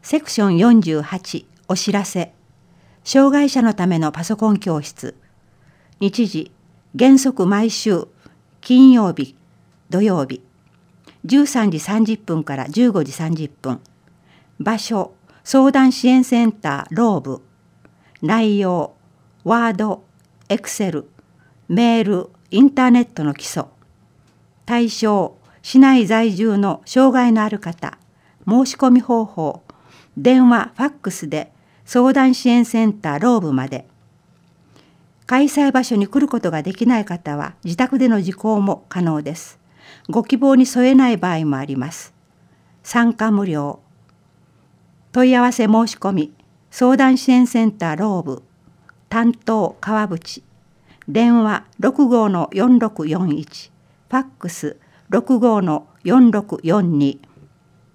セクション48お知らせ。障害者のためのパソコン教室。日時原則毎週金曜日土曜日13時30分から15時30分。場所相談支援センターローブ。内容ワード、エクセル、メール、インターネットの基礎。対象市内在住の障害のある方。申し込み方法電話、ファックスで相談支援センターローブまで。開催場所に来ることができない方は自宅での受講も可能です。ご希望に添えない場合もあります。参加無料。問い合わせ申し込み相談支援センターローブ担当川淵。電話65-4641、ファックス65-4642。